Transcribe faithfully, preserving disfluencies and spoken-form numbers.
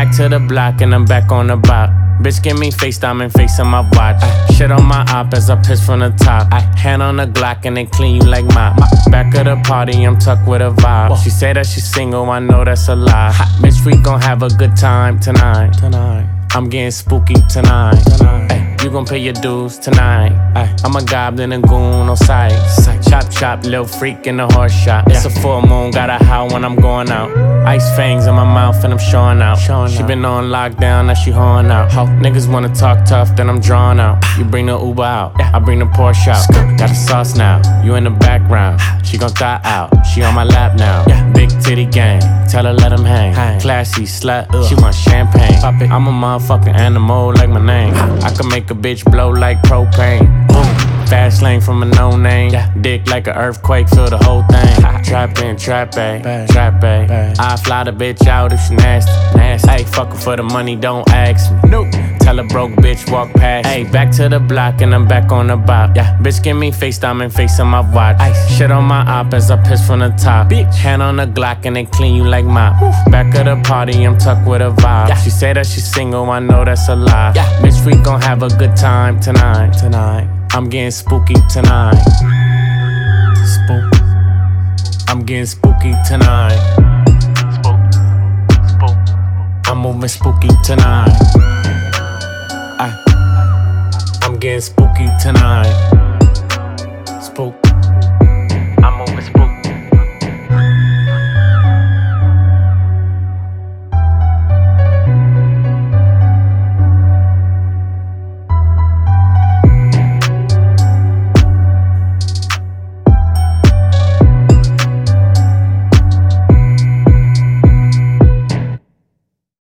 back to the block and I'm back on the block. Bitch, give me FaceTime and face on my watch. Ay, shit on my op as I piss from the top. Ay, hand on the Glock and they clean you like mop. Back of the party, I'm tucked with a vibe. She say that she's single, I know that's a lie. Bitch, we gon' have a good time tonight. Tonight. I'm getting spooky tonight. tonight. Ay, you gon' pay your dues tonight. Ay, I'm a goblin and goon on sight. Chop chop, little freak in the horse shop. It's a full moon, gotta howl when I'm going out. Ice fangs in my mouth and I'm showing out. Showing she out. Been on lockdown, now she horn out. Ho. Niggas wanna talk tough, then I'm drawn out. You bring the Uber out, I bring the Porsche out. Got the sauce now, you in the background. She gon' thigh out, she on my lap now. Big titty gang, tell her let him hang. Classy slut, she want champagne. I'm a motherfucking animal like my name. I can make a bitch blow like propane. Boom. Fast lane from a no name. Yeah. Dick like an earthquake, feel the whole thing. Trap in, trap A, trap A. I fly the bitch out if she nasty, nasty. Hey, fuck her for the money, don't ask me. Nope. Tell a broke bitch walk past. Hey, back to the block and I'm back on the bop. Yeah, bitch, give me FaceTime and face on my watch. Ice. Shit on my op as I piss from the top. Bitch, hand on the Glock and they clean you like mop. Oof. Back of the party, I'm tucked with a vibe. Yeah. She say that she's single, I know that's a lie. Yeah. Bitch, we gon' have a good time tonight. Tonight. I'm getting spooky tonight. Spook. I'm getting spooky tonight. Spook. Spook. I'm moving spooky tonight. I, I'm getting spooky tonight.